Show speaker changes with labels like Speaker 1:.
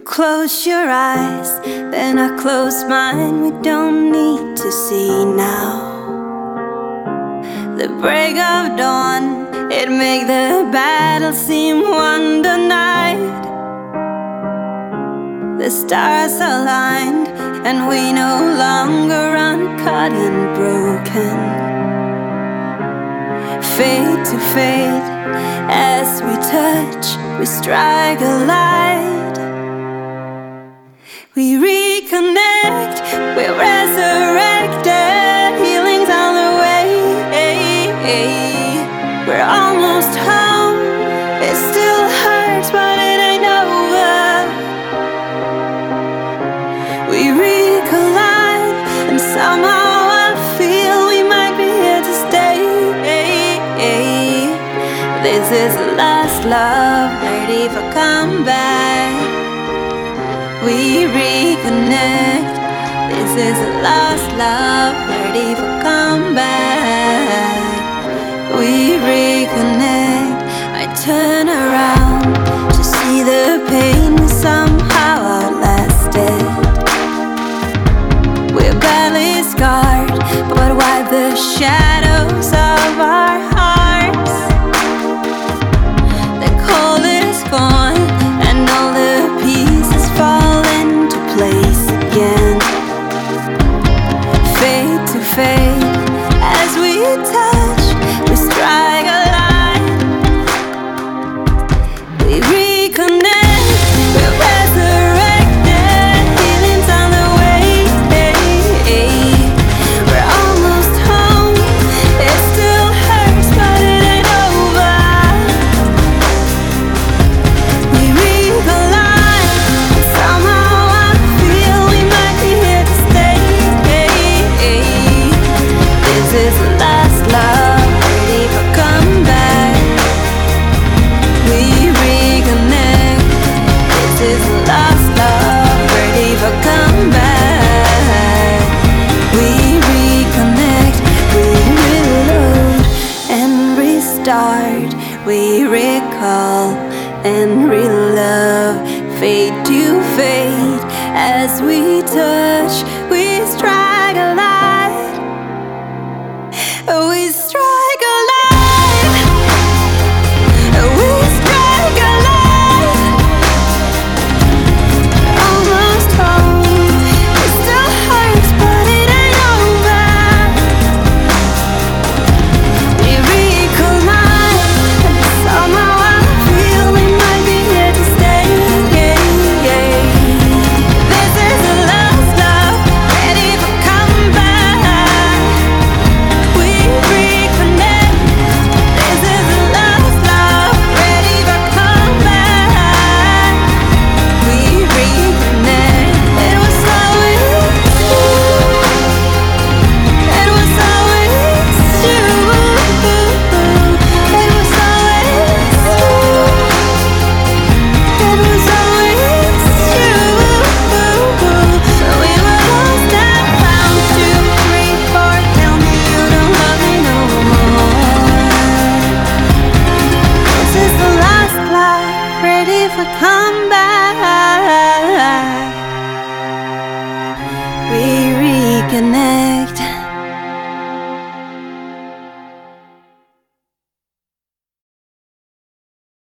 Speaker 1: close your eyes, then I close mine. We don't need to see now. The break of dawn, it make the battle seem won the night. The stars aligned, and we no longer uncut and broken. Fade to fade, as we touch, we strike a light. We reconnect, we're resurrected, healing's on the way. We're almost home, it still hurts, but it ain't over. We recollide, and somehow I feel we might be here to stay. This is the last love, ready for comeback. We reconnect. This is the last love, ready for comeback. We reconnect. I turn around to see the pain we somehow outlasted. We're badly scarred, but wipe the shadows of our hearts. The cold is gone, and all the pieces fall into place again. Fade to fade, as we touch, we strike a line. We reconnect, we're resurrected, healing's on the way. We're almost home, it still hurts, but it ain't over. We recollide, somehow I feel we might be here to stay. This is the last love, ready for comeback. We reconnect. This is the last love, ready for comeback. We reconnect. We reload and restart. We recall and relove. Fade to fade, as we touch, we strike a light. We strike a light. We strike a light. Almost home. It still hurts, but it ain't over. We recollide, and somehow I feel we might be here to stay. This is the last love, ready for comeback. We reconnect. This is the last love, ready for comeback. We reconnect. It was always you. It was always you. It was always you. It was always you. We were lost and found. 2, 3, 4. Tell me you don't love me no more. This is the last love, ready for comeback.